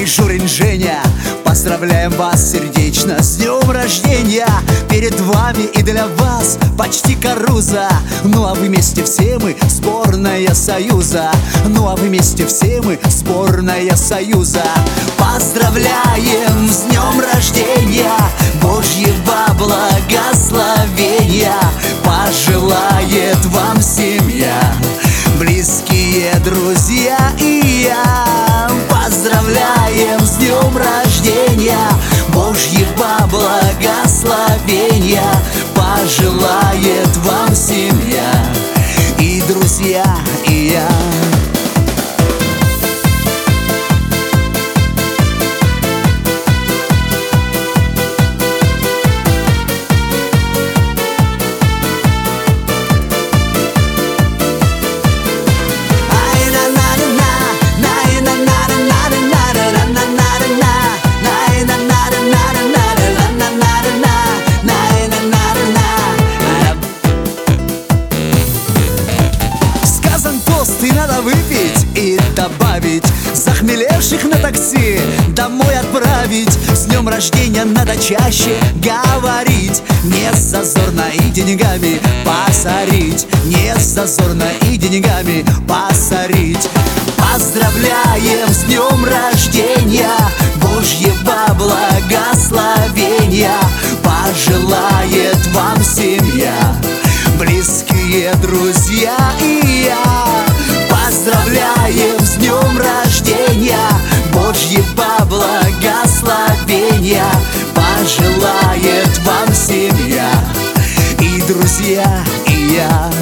и Журин Женя. Поздравляем вас сердечно с днем рождения. Перед вами и для вас почти Каруза. Ну а вы вместе все мы сборная Союза. Ну а вы вместе все мы сборная Союза. Поздравляем с днем рождения, Божьего благословения пожелает вам семья, близкие друзья и я. Поздравляем с днем рождения, Божьего благословения пожелает вам семья и друзья и я. И надо выпить и добавить, захмелевших на такси домой отправить. С днем рождения надо чаще говорить, не зазорно и деньгами посорить, не зазорно и деньгами посорить. Поздравляем с днем рождения, Божьего благословения пожелает вам семья, близкие друзья и я. Поздравляем с днем рождения, Божьего благословения пожелает вам семья и друзья и я.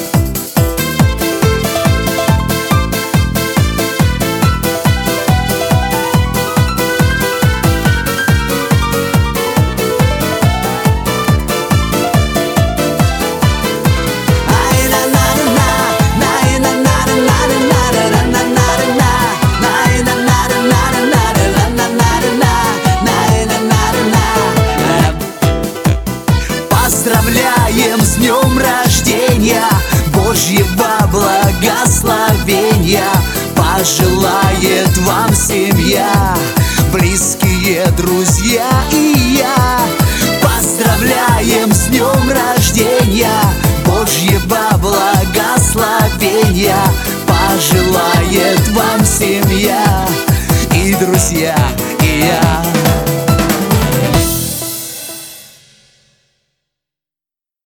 Поздравляем с днем рождения, Божьего благословения пожелает вам семья, близкие друзья и я. Поздравляем с днем рождения, Божьего благословения пожелает вам семья и друзья и я.